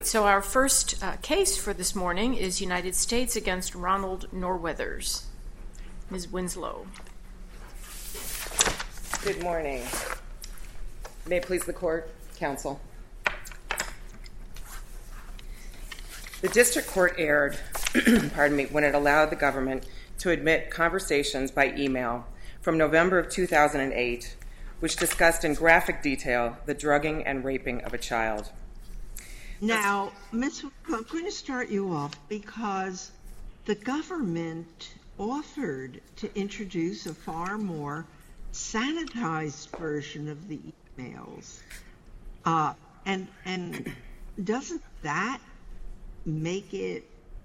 So our first case for this morning is United States against Ronald Norweathers. Ms. Winslow. Good morning. May it please the court, counsel. The district court erred, when it allowed the government to admit conversations by email from November of 2008, which discussed in graphic detail the drugging and raping of a child. Now, Ms. I'm going to start you off because the government offered to introduce a far more sanitized version of the emails. And doesn't that make it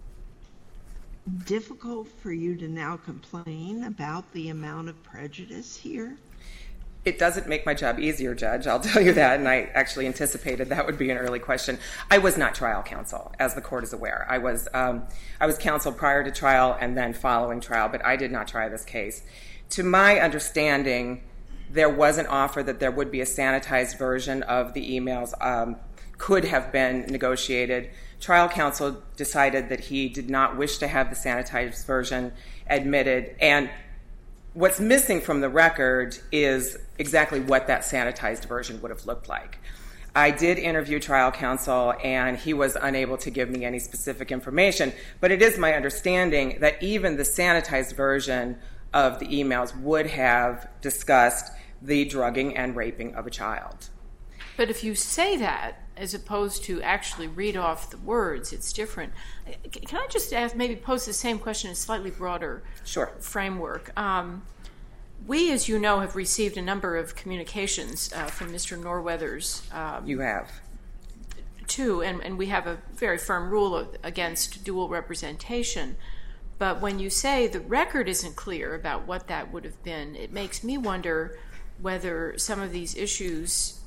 difficult for you to now complain about the amount of prejudice here? It doesn't make my job easier, Judge, I'll tell you that, and I actually anticipated that would be an early question. I was not trial counsel, as the court is aware. I was counsel prior to trial and then following trial, but I did not try this case. To my understanding, there was an offer that there would be a sanitized version of the emails, could have been negotiated. Trial counsel decided that he did not wish to have the sanitized version admitted, and what's missing from the record is exactly what that sanitized version would have looked like. I did interview trial counsel, and he was unable to give me any specific information, but it is my understanding that even the sanitized version of the emails would have discussed the drugging and raping of a child. But if you say that, as opposed to actually read off the words, it's different. Can I just ask, maybe pose the same question in a slightly broader framework? We, as you know, have received a number of communications from Mr. Norweathers. You have. Too, and we have a very firm rule against dual representation. But when you say the record isn't clear about what that would have been, it makes me wonder whether some of these issues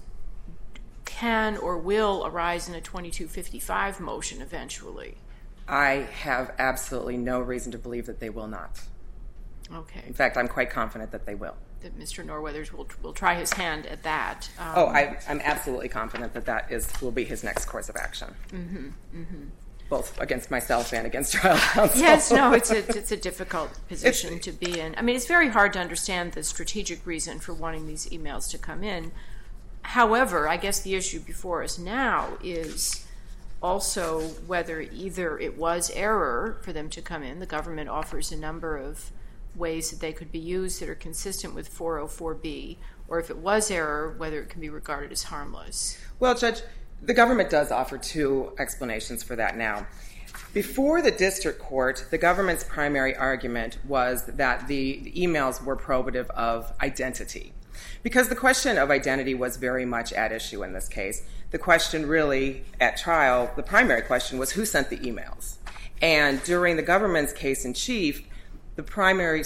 can or will arise in a 2255 motion eventually. I have absolutely no reason to believe that they will not. Okay. In fact, I'm quite confident that they will. That Mr. Norweathers will try his hand at that. I'm absolutely confident that will be his next course of action. Mm-hmm, mm-hmm. Both against myself and against trial counsel. Yes, no, it's a difficult position to be in. I mean, it's very hard to understand the strategic reason for wanting these emails to come in. However, I guess the issue before us now is also whether either it was error for them to come in. The government offers a number of ways that they could be used that are consistent with 404B, or if it was error, whether it can be regarded as harmless. Well, Judge, the government does offer two explanations for that now. Before the district court, the government's primary argument was that the emails were probative of identity. Because the question of identity was very much at issue in this case. The question really at trial, the primary question was who sent the emails. And during the government's case in chief, the primary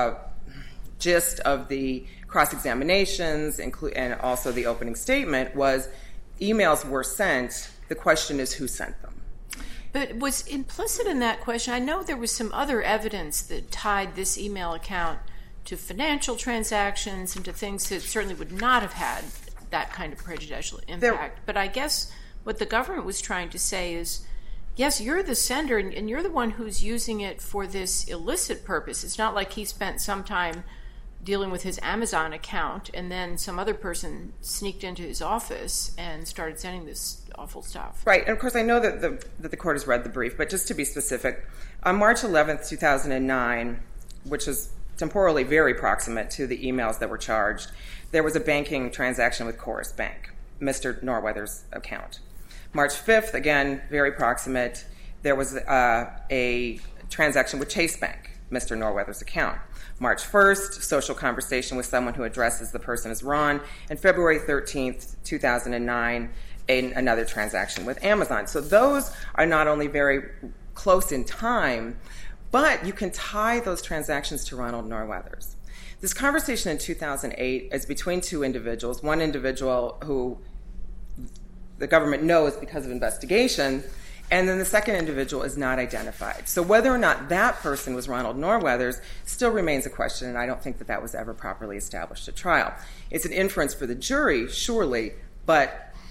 gist of the cross-examinations and also the opening statement was emails were sent. The question is who sent them. But was implicit in that question, I know there was some other evidence that tied this email account to financial transactions and to things that certainly would not have had that kind of prejudicial impact. But I guess what the government was trying to say is, yes, you're the sender and you're the one who's using it for this illicit purpose. It's not like he spent some time dealing with his Amazon account and then some other person sneaked into his office and started sending this awful stuff. Right, and of course I know that the court has read the brief, but just to be specific, on March 11th, 2009, which is temporally very proximate to the emails that were charged, there was a banking transaction with Chorus Bank, Mr. Norweathers' account. March 5th, again, very proximate, there was a transaction with Chase Bank, Mr. Norweathers' account. March 1st, social conversation with someone who addresses the person as Ron. And February 13th, 2009, another transaction with Amazon. So those are not only very close in time, but you can tie those transactions to Ronald Norweathers. This conversation in 2008 is between two individuals, one individual who the government knows because of investigation, and then the second individual is not identified. So whether or not that person was Ronald Norweathers still remains a question, and I don't think that that was ever properly established at trial. It's an inference for the jury, surely, but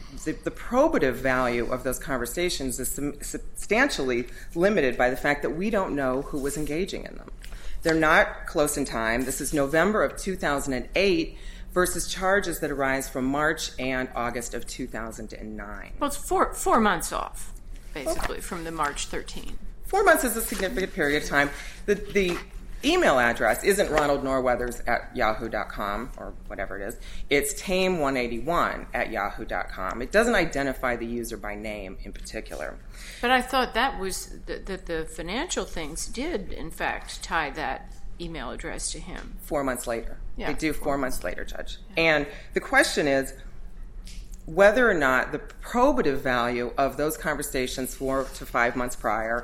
the probative value of those conversations is substantially limited by the fact that we don't know who was engaging in them. They're not close in time. This is November of 2008 versus charges that arise from March and August of 2009. Well, it's four months off, basically, from the March 13. 4 months is a significant period of time. The email address isn't Ronald Norweathers at yahoo.com or whatever it is. It's tame181 at yahoo.com. It doesn't identify the user by name in particular. But I thought that was that the financial things did, in fact, tie that email address to him. 4 months later. Yeah. They do 4 months later, Judge. Yeah. And the question is whether or not the probative value of those conversations 4 to 5 months prior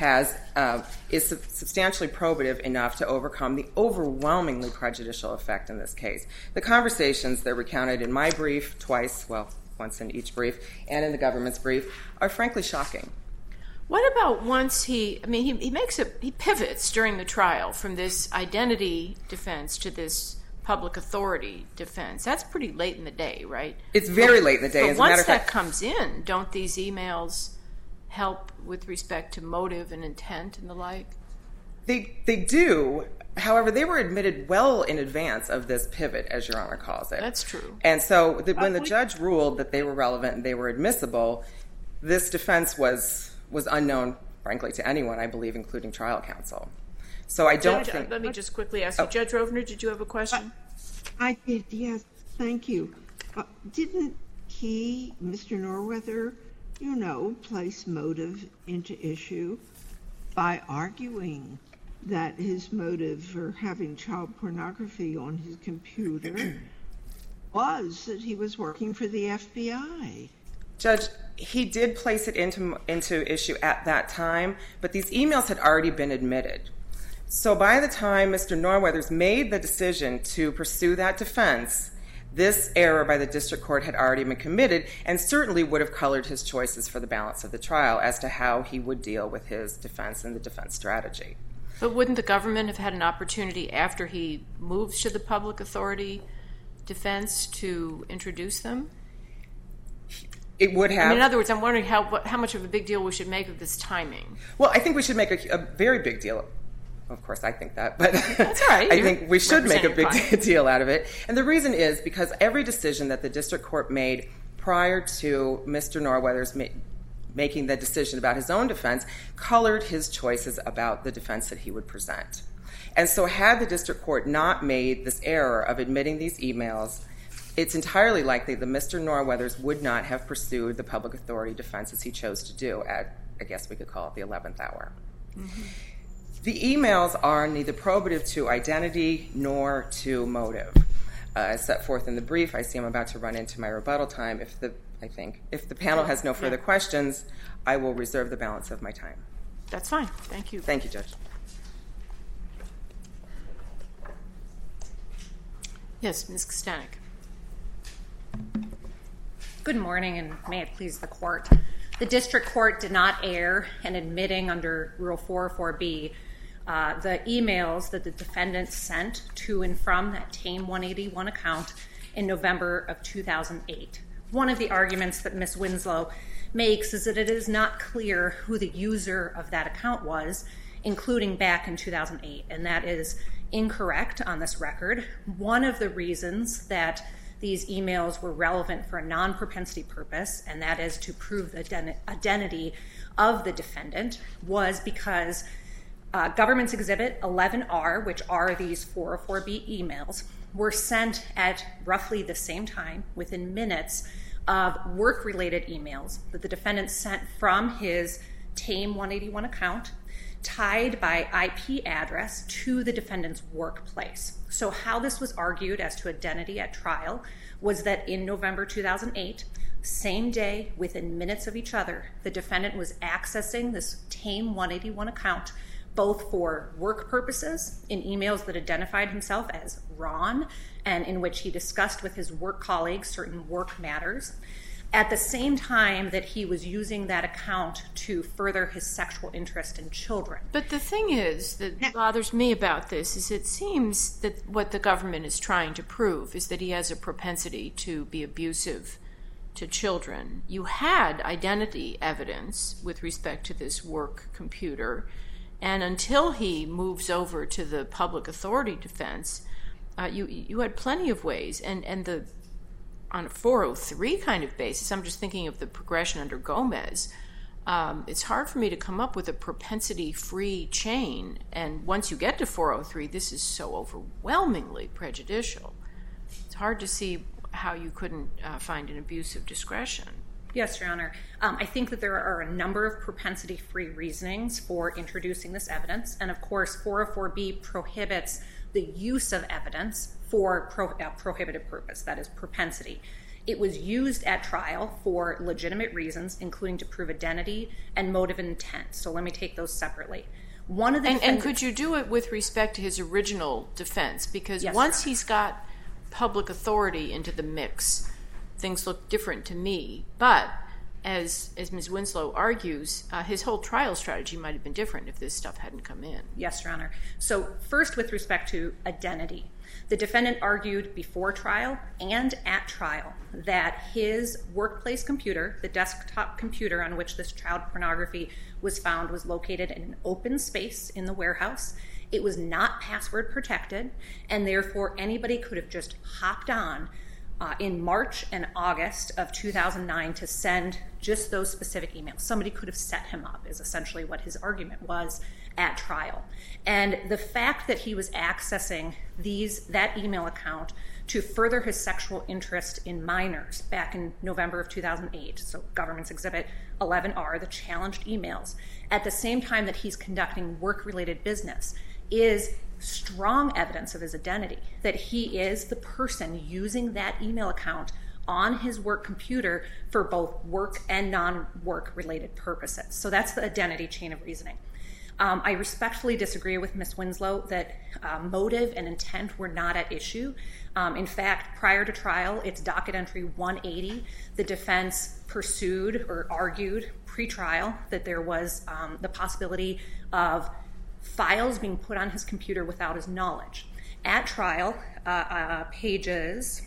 is substantially probative enough to overcome the overwhelmingly prejudicial effect in this case. The conversations that are recounted in my brief twice, well, once in each brief, and in the government's brief, are frankly shocking. What about once he pivots during the trial from this identity defense to this public authority defense? That's pretty late in the day, right? It's very late in the day. But once that comes in, don't these emails help with respect to motive and intent and the like? They do. However, they were admitted well in advance of this pivot, as Your Honor calls it. That's true. And so when the judge ruled that they were relevant and they were admissible, this defense was unknown, frankly, to anyone, I believe, including trial counsel. So I don't think... Let me just quickly ask you. Judge Rovner, did you have a question? I did, yes. Thank you. Didn't he, Mr. Norweather, place motive into issue by arguing that his motive for having child pornography on his computer was that he was working for the FBI? Judge, he did place it into issue at that time, but these emails had already been admitted. So by the time Mr. Norweathers made the decision to pursue that defense, this error by the district court had already been committed and certainly would have colored his choices for the balance of the trial as to how he would deal with his defense and the defense strategy. But wouldn't the government have had an opportunity after he moves to the public authority defense to introduce them? It would have. In other words, I'm wondering how much of a big deal we should make of this timing. Well, I think we should make a very big deal. Of course, I think that, but that's all right. I think we should make a big deal out of it. And the reason is because every decision that the district court made prior to Mr. Norweathers making the decision about his own defense colored his choices about the defense that he would present. And so had the district court not made this error of admitting these emails, it's entirely likely that Mr. Norweathers would not have pursued the public authority defense as he chose to do at, I guess we could call it, the 11th hour. Mm-hmm. The emails are neither probative to identity nor to motive. As set forth in the brief, I see I'm about to run into my rebuttal time. If the panel has no further questions, I will reserve the balance of my time. That's fine. Thank you. Thank you, Judge. Yes, Ms. Kostanek. Good morning, and may it please the court. The district court did not err in admitting under Rule 404B the emails that the defendant sent to and from that TAME 181 account in November of 2008. One of the arguments that Ms. Winslow makes is that it is not clear who the user of that account was, including back in 2008, and that is incorrect on this record. One of the reasons that these emails were relevant for a non-propensity purpose, and that is to prove the identity of the defendant, was because Government's Exhibit 11R, which are these 404B emails, were sent at roughly the same time, within minutes, of work-related emails that the defendant sent from his TAME 181 account, tied by IP address to the defendant's workplace. So how this was argued as to identity at trial was that in November 2008, same day, within minutes of each other, the defendant was accessing this TAME 181 account both for work purposes, in emails that identified himself as Ron, and in which he discussed with his work colleagues certain work matters, at the same time that he was using that account to further his sexual interest in children. But the thing is that bothers me about this is it seems that what the government is trying to prove is that he has a propensity to be abusive to children. You had identity evidence with respect to this work computer, and until he moves over to the public authority defense, you had plenty of ways. And on a 403 kind of basis, I'm just thinking of the progression under Gomez, it's hard for me to come up with a propensity-free chain. And once you get to 403, this is so overwhelmingly prejudicial. It's hard to see how you couldn't find an abuse of discretion. Yes, Your Honor. I think that there are a number of propensity-free reasonings for introducing this evidence. And of course, 404B prohibits the use of evidence for a prohibited purpose, that is propensity. It was used at trial for legitimate reasons, including to prove identity and motive and intent. So let me take those separately. And could you do it with respect to his original defense? Because yes, once he's got public authority into the mix, things look different to me. But as Ms. Winslow argues, his whole trial strategy might have been different if this stuff hadn't come in. Yes, Your Honor. So first, with respect to identity, the defendant argued before trial and at trial that his workplace computer, the desktop computer on which this child pornography was found, was located in an open space in the warehouse. It was not password protected, and therefore anybody could have just hopped on in March and August of 2009 to send just those specific emails. Somebody could have set him up, is essentially what his argument was at trial. And the fact that he was accessing that email account to further his sexual interest in minors back in November of 2008, so Government's Exhibit 11R, the challenged emails, at the same time that he's conducting work-related business, is strong evidence of his identity, that he is the person using that email account on his work computer for both work and non-work related purposes. So that's the identity chain of reasoning. I respectfully disagree with Ms. Winslow that motive and intent were not at issue. In fact, prior to trial, it's docket entry 180. The defense pursued or argued pre-trial that there was the possibility of files being put on his computer without his knowledge. At trial, pages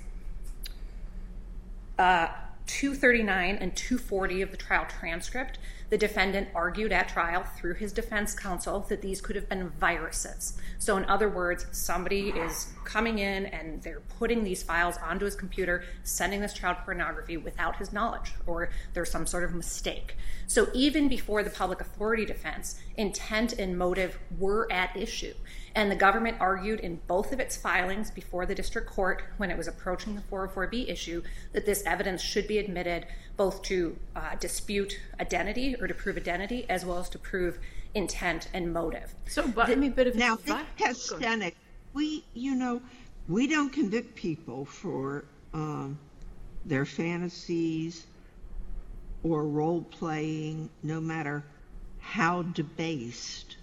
239 and 240 of the trial transcript, the defendant argued at trial through his defense counsel that these could have been viruses. So in other words, somebody is coming in and they're putting these files onto his computer, sending this child pornography without his knowledge, or there's some sort of mistake. So even before the public authority defense, intent and motive were at issue. And the government argued in both of its filings before the district court when it was approaching the 404B issue that this evidence should be admitted both to dispute identity or to prove identity as well as to prove intent and motive. So, but me a bit of now, Kastanek, we don't convict people for their fantasies or role playing, no matter how debased.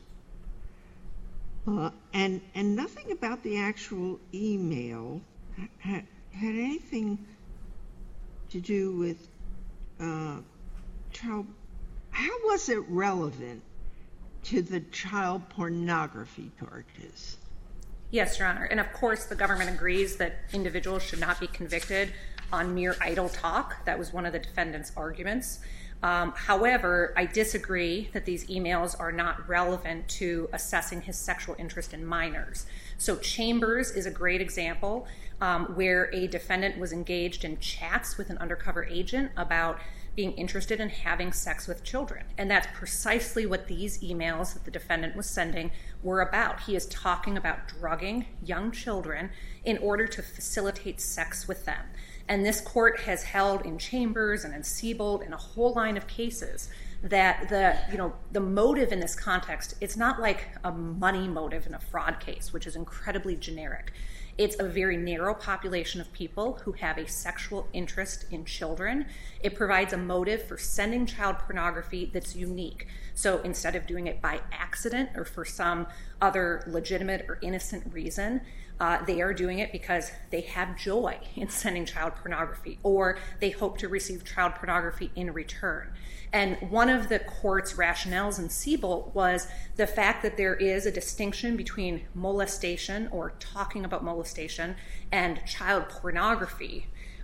And nothing about the actual email had anything to do with child. How was it relevant to the child pornography charges? Yes, Your Honor. And of course, the government agrees that individuals should not be convicted on mere idle talk. That was one of the defendant's arguments. However, I disagree that these emails are not relevant to assessing his sexual interest in minors. So Chambers is a great example where a defendant was engaged in chats with an undercover agent about being interested in having sex with children. And that's precisely what these emails that the defendant was sending were about. He is talking about drugging young children in order to facilitate sex with them. And this court has held in Chambers and in Siebold and a whole line of cases that the motive in this context, it's not like a money motive in a fraud case, which is incredibly generic. It's a very narrow population of people who have a sexual interest in children. It provides a motive for sending child pornography that's unique. So instead of doing it by accident or for some other legitimate or innocent reason, they are doing it because they have joy in sending child pornography, or they hope to receive child pornography in return. And one of the court's rationales in Siebold was the fact that there is a distinction between molestation or talking about molestation and child pornography.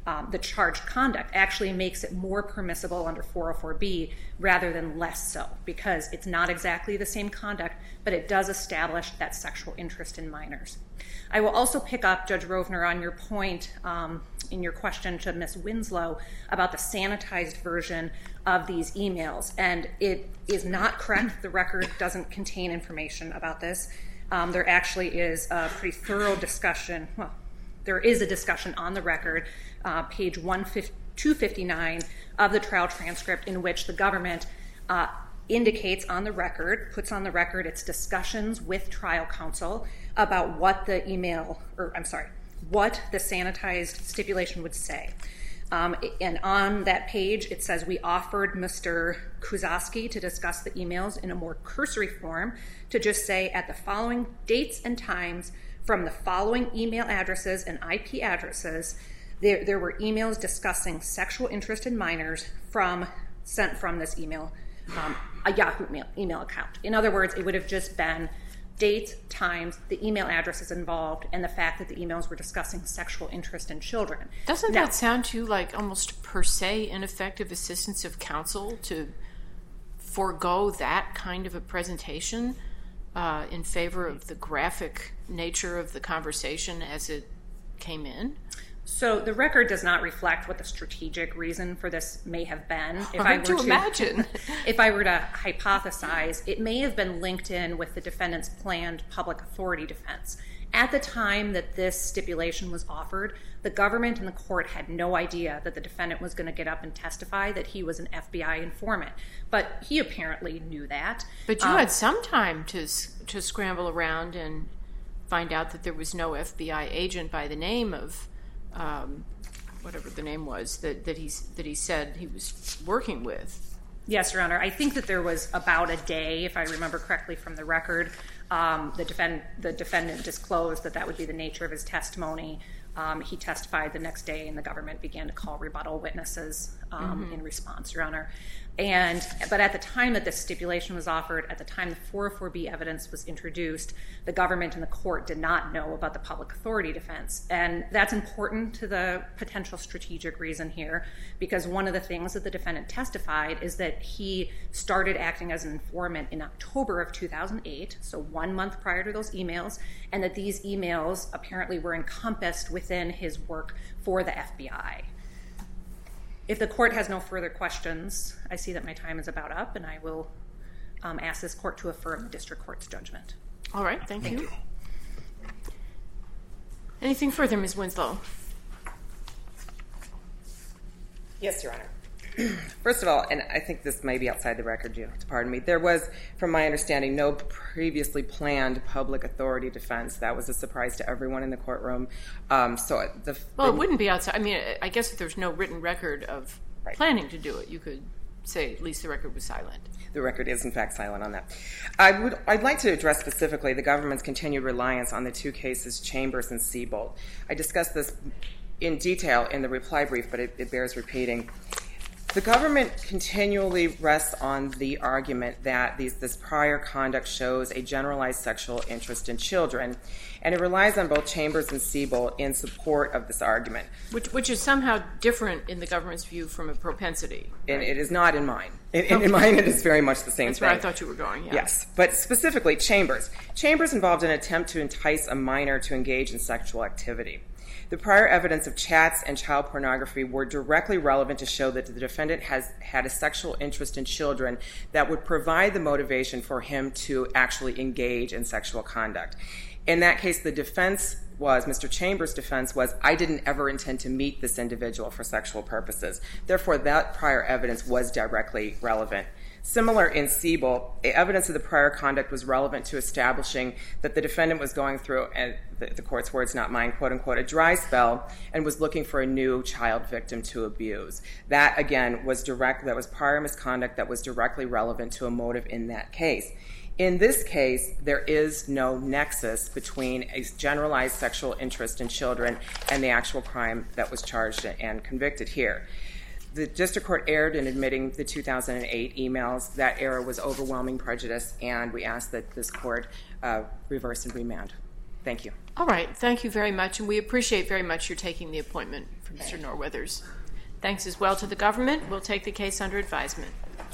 the charged conduct actually makes it more permissible under 404B rather than less so, because it's not exactly the same conduct, but it does establish that sexual interest in minors. I will also pick up, Judge Rovner, on your point in your question to Ms. Winslow about the sanitized version of these emails. And it is not correct. The record doesn't contain information about this. There actually is a pretty thorough discussion. Well, there is a discussion on the record, page 259 of the trial transcript, in which the government indicates on the record, puts on the record its discussions with trial counsel about what the what the sanitized stipulation would say. And on that page, it says, we offered Mr. Kuzowski to discuss the emails in a more cursory form to just say, at the following dates and times from the following email addresses and IP addresses, there were emails discussing sexual interest in minors sent from this email, a Yahoo email account. In other words, it would have just been dates, times, the email addresses involved, and the fact that the emails were discussing sexual interest in children. Doesn't that sound to you like almost per se ineffective assistance of counsel to forego that kind of a presentation in favor of the graphic nature of the conversation as it came in? So the record does not reflect what the strategic reason for this may have been. Hard to imagine. If I were to hypothesize, it may have been linked in with the defendant's planned public authority defense. At the time that this stipulation was offered, the government and the court had no idea that the defendant was going to get up and testify that he was an FBI informant. But he apparently knew that. But you had some time to scramble around and find out that there was no FBI agent by the name of whatever the name was that he said he was working with. Yes, Your Honor. I think that there was about a day, if I remember correctly from the record, the defendant disclosed that would be the nature of his testimony. He testified the next day, and the government began to call rebuttal witnesses in response, Your Honor. But at the time that this stipulation was offered, at the time the 404B evidence was introduced, the government and the court did not know about the public authority defense. And that's important to the potential strategic reason here, because one of the things that the defendant testified is that he started acting as an informant in October of 2008, so 1 month prior to those emails, and that these emails apparently were encompassed within his work for the FBI. If the court has no further questions, I see that my time is about up, and I will ask this court to affirm the district court's judgment. All right, thank you. Anything further, Ms. Winslow? Yes, Your Honor. First of all, and I think this may be outside the record, you have to pardon me, there was, from my understanding, no previously planned public authority defense. That was a surprise to everyone in the courtroom. Well, it wouldn't be outside. I mean, I guess if there's no written record of planning to do it, you could say at least the record was silent. The record is, in fact, silent on that. I'd like to address specifically the government's continued reliance on the two cases, Chambers and Siebold. I discussed this in detail in the reply brief, but it bears repeating. The government continually rests on the argument that this prior conduct shows a generalized sexual interest in children, and it relies on both Chambers and Siebold in support of this argument. Which is somehow different in the government's view from a propensity. And it is not in mine. In mine, it is very much the same thing. That's where I thought you were going, yeah. Yes, but specifically Chambers. Chambers involved an attempt to entice a minor to engage in sexual activity. The prior evidence of chats and child pornography were directly relevant to show that the defendant has had a sexual interest in children that would provide the motivation for him to actually engage in sexual conduct. In that case, the defense was, Mr. Chambers' defense was, I didn't ever intend to meet this individual for sexual purposes. Therefore, that prior evidence was directly relevant. Similar in Siebold, evidence of the prior conduct was relevant to establishing that the defendant was going through, and the court's words, not mine, quote unquote, a dry spell, and was looking for a new child victim to abuse. That, again, was prior misconduct that was directly relevant to a motive in that case. In this case, there is no nexus between a generalized sexual interest in children and the actual crime that was charged and convicted here. The district court erred in admitting the 2008 emails. That error was overwhelming prejudice, and we ask that this court reverse and remand. Thank you. All right. Thank you very much, and we appreciate very much your taking the appointment for Mr. Norwethers. Thanks as well to the government. We'll take the case under advisement.